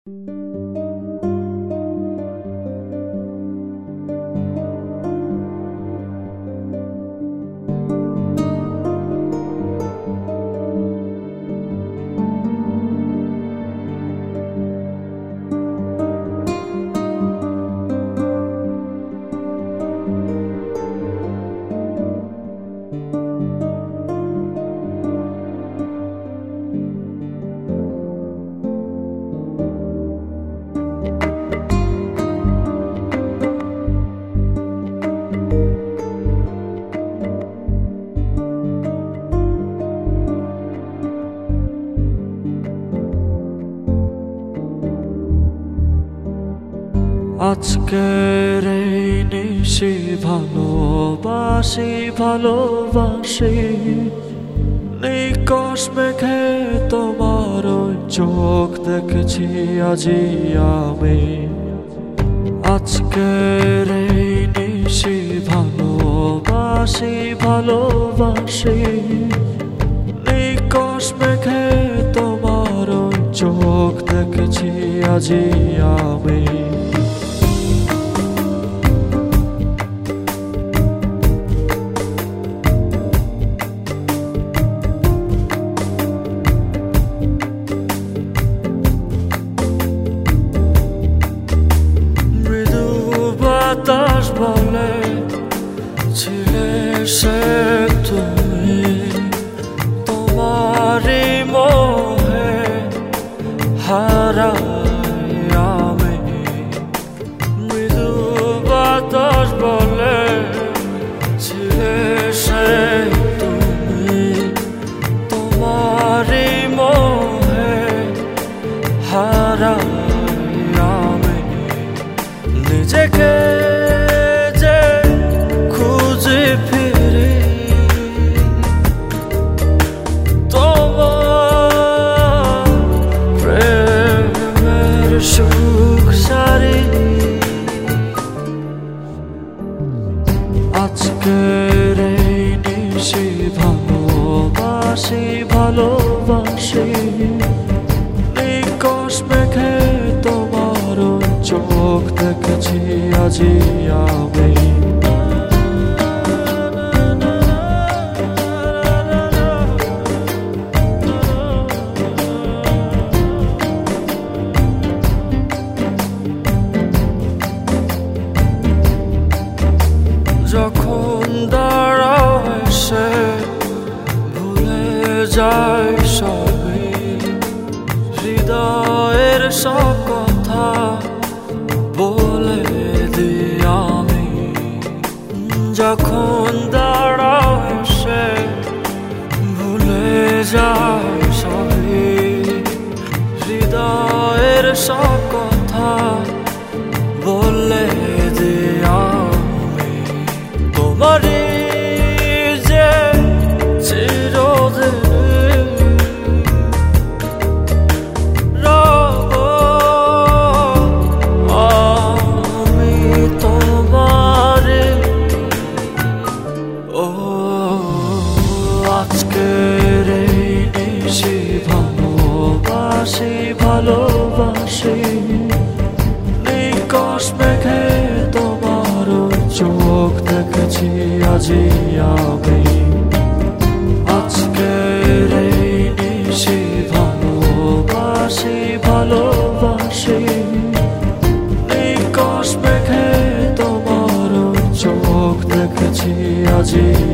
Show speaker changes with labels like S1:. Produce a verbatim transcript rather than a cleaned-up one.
S1: আজকের এই নিশি ভালোবাসি ভালোবাসি নিকশ মেঘে তোমার ওই চোখ দেখেছি আজি আমি। আজকের এই নিশি ভালোবাসি ভালোবাসি নিকশ মেঘে তোমার ওই চোখ দেখেছি আজি আমি। বাতাস বলে ছিলে সে তুমি, তোমারই মোহে হারাই আমি। মৃদু বাতাস বলে ছিলে সে তুমি, তোমারই মোহে হারাই আমি। নিজেকে যে খুঁজে ফিরি তোমার প্রেমের সুখ সারি। আজকের এই নিশি ভালোবাসি ভালোবাসি নিকশ মেঘে তোমার চোখ দেখেছি আজি আমি। যখন দাঁড়াও এসে ভুলে যায় সবই, হৃদয়ের সব কথা বলে দিই আমি। যখন দাঁড়াও এসে ভুলে যায় সবই, হৃদয়ের সব কথা বলে দিই আমি। তোমারই যে চিরদিন আজকের এই নিশি ভালোবাসি ভালোবাসি নিকশ মেঘে তোমার চোখ দেখেছি আজি আমি। আজকের এই নিশি ভালোবাসি ভালোবাসি নিকশ মেঘে তোমার চোখ দেখেছি আজি।